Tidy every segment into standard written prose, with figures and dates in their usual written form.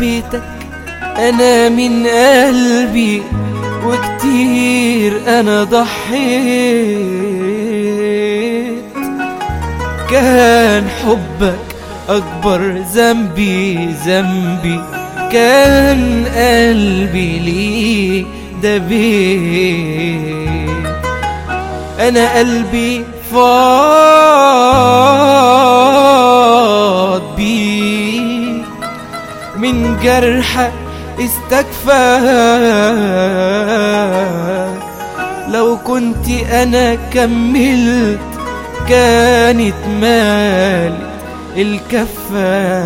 حبيتك أنا من قلبي، وكتير أنا ضحيت. كان حبك أكبر ذنبي، كان قلبي ليه دبيت. أنا قلبي فاض بيك، من جرحك استكفى. لو كنت أنا كملت كانت مالت الكفة.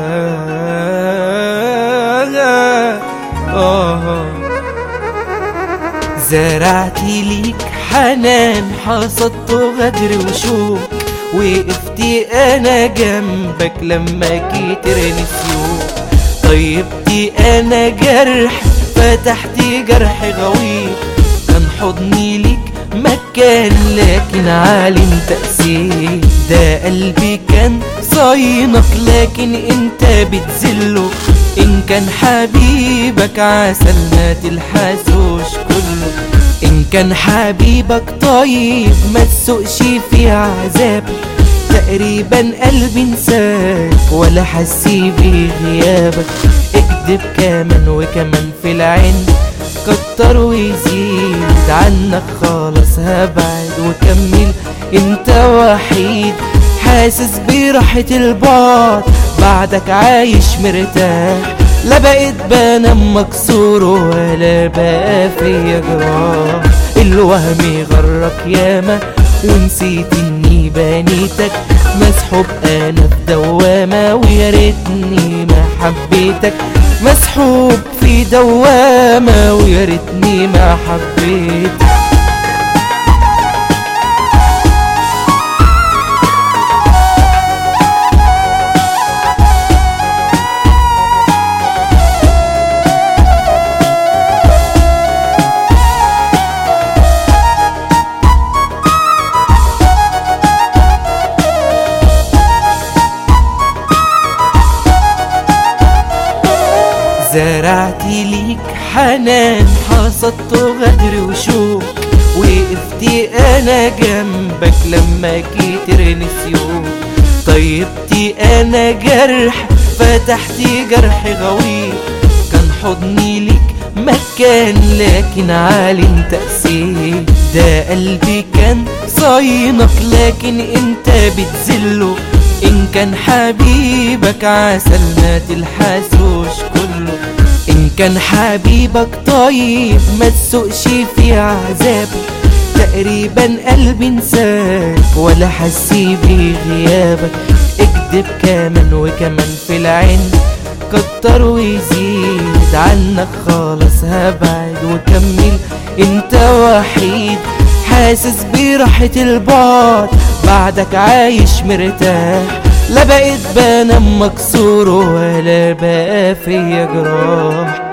زرعت ليك حنان، حصدت غدر وشوق، وقفت أنا جنبك لما كتر نسيوك. طيبتي أنا جرح، فتحت جرح غويط. كان حضني ليك مكان، لكن عالم تأثير. ده قلبي كان صاينك، لكن انت بتذله. ان كان حبيبك عسل ما تلحسوش كله. ان كان حبيبك طيب ما تسوقش في عذاب. تقريبا قلبي انساك ولا حسي بغيابك. اكدب كمان وكمان في العين، كتر ويزيد عنك خالص هبعد وكمل. انت وحيد حاسس براحة البعد، بعدك عايش مرتاح. لا بقيت بنام مكسور ولا بقى فيا جراح. الوهم غرك ياما ونسيت اني بنيتك. مسحوب انا في دوامة ويا ريتني ما حبيتك. مسحوب في دوامة ويا ريتني ما حبيتك. زرعت ليك حنان، حصدت غدر وشوق. وقفت أنا جنبك لما كتر نسيوك. طيبتي أنا جرح، فتحت جرح غويط. كان حضني ليك مكان، لكن عالم تأثير. ده قلبي كان صاينك، لكن انت بتذله. ان كان حبيبك عسل ما تلحسوش كله. ان كان حبيبك طيب ما تسوقش في عذابه. تقريبا قلبي انساك ولا حسي بغيابك. اكدب كمان وكمان في العين، كتر ويزيد عنك خالص هبعد وكمل. انت وحيد حاسس براحة البعد، بعدك عايش مرتاح. لا بقيت بنام مكسور ولا بقى فيا جراح.